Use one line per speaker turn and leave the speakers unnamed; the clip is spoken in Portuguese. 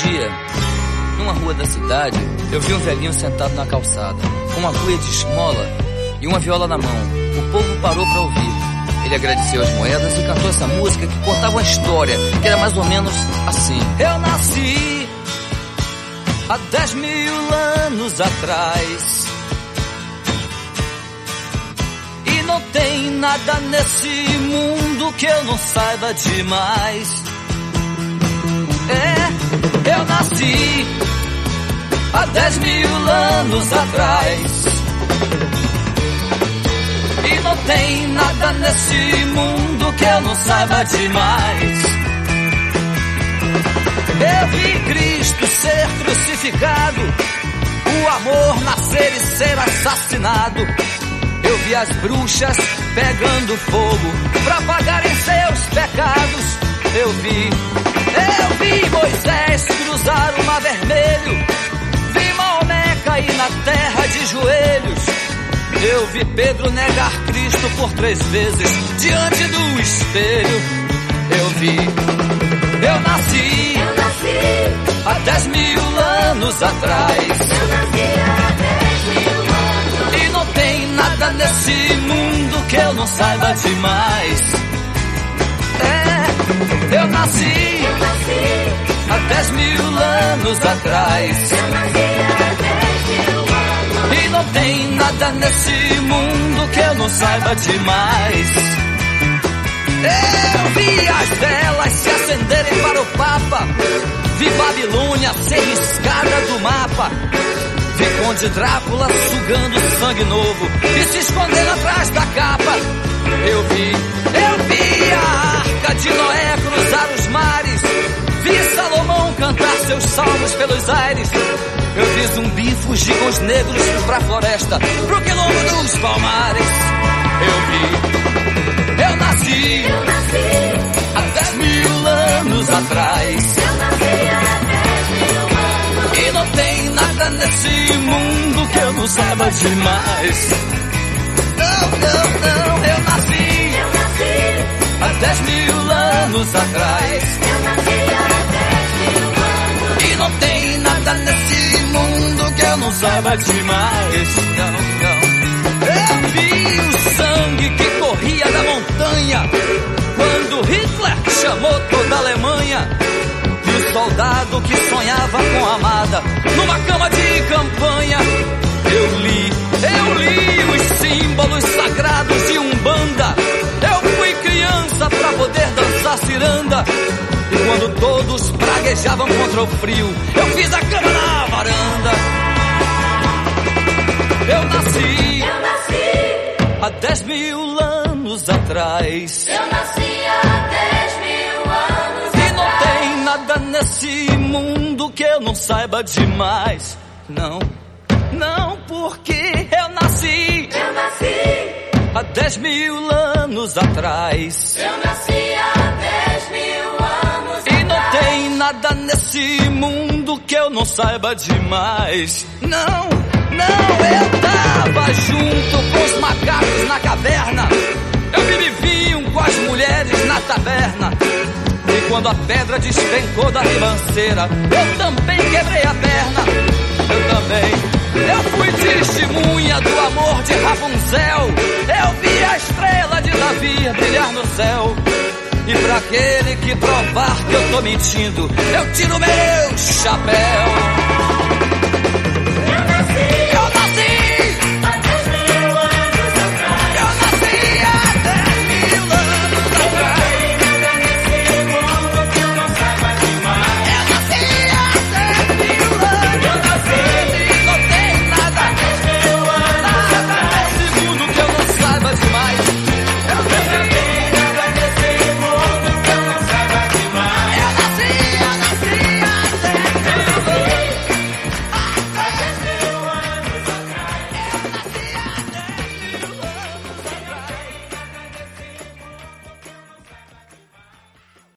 dia, numa rua da cidade, eu vi um velhinho sentado na calçada, com uma cuia de esmola e uma viola na mão. O povo parou para ouvir. Ele agradeceu as moedas e cantou essa música que contava uma história, que era mais ou menos assim. Eu nasci há 10.000 anos atrás, e não tem nada nesse mundo que eu não saiba demais. Eu nasci há 10.000 anos atrás, e não tem nada nesse mundo que eu não saiba demais. Eu vi Cristo ser crucificado, o amor nascer e ser assassinado. Eu vi as bruxas pegando fogo pra pagarem seus pecados. Eu vi Moisés cruzar o mar vermelho, vi Maomé cair na terra de joelhos. Eu vi Pedro negar Cristo por 3 vezes diante do espelho. Eu nasci há 10.000 anos atrás, e não tem nada nesse mundo que eu não saiba demais. Eu nasci há 10.000 anos atrás, e não tem nada nesse mundo que eu não saiba demais. Eu vi as velas se acenderem para o Papa, vi Babilônia ser riscada do mapa, vi Conde Drácula sugando sangue novo e se escondendo atrás da capa. Eu vi a Arca de Noé cruzar os mares, vi Salomão cantar seus salmos pelos aires. Eu vi Zumbi fugir com os negros pra floresta, pro quilombo dos palmares. Eu nasci há 10.000 anos atrás, e não tem nada nesse mundo que eu não saiba demais. Não, eu nasci há 10.000 anos atrás, e não tem nada nesse mundo que eu não saiba demais. Não. Eu vi o sangue que corria da montanha quando Hitler chamou toda a Alemanha, e o soldado que sonhava com a amada numa cama de campanha. Eu li os símbolos sagrados de Umbanda. Eu fui criança pra poder dançar ciranda, e quando todos praguejavam contra o frio, eu fiz a cama na varanda. Eu nasci há 10.000 anos atrás,
eu nasci há 10.000 anos
e não tem nada nesse mundo que eu não saiba demais. Não, porque eu nasci há 10.000 anos atrás,
eu nasci há 10.000 anos
e não tem nada nesse mundo que eu não saiba demais. Não, eu tava junto com os macacos na caverna, eu bebi vinho com as mulheres na taberna, e quando a pedra despencou da ribanceira, eu também quebrei a perna. Eu fui testemunha do amor de Rapunzel, eu vi a estrela de Davi brilhar no céu, e pra aquele que provar que eu tô mentindo, eu tiro meu chapéu.